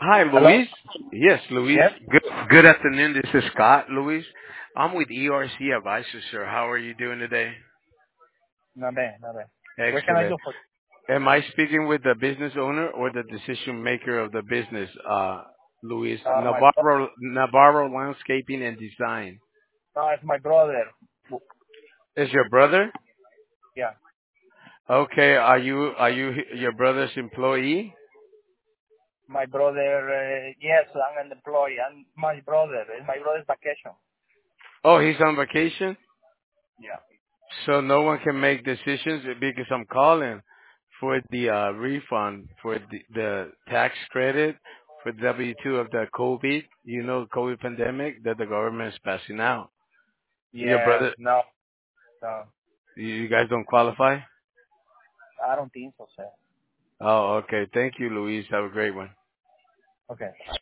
Hi, Hello? Luis. Yes, Luis. Yes? Good afternoon. This is Scott, Luis. I'm with ERC Advisors, sir. How are you doing today? Not bad, not bad. What can I Excellent. do for you? Am I speaking with the business owner or the decision maker of the business, Luis? My Navarro Landscaping and Design. no, it's my brother. Is your brother? Yeah. Okay. Are you your brother's employee? My brother, yes, I'm an employee. And my brother, it's my brother's vacation. Oh, he's on vacation? Yeah. So no one can make decisions because I'm calling for the refund for the tax credit for W-2 of the COVID, COVID pandemic that the government is passing out. Your Yes, brother, no, no. you guys don't qualify? I don't think so, sir. Oh, okay. Thank you, Luis. Have a great one. Okay.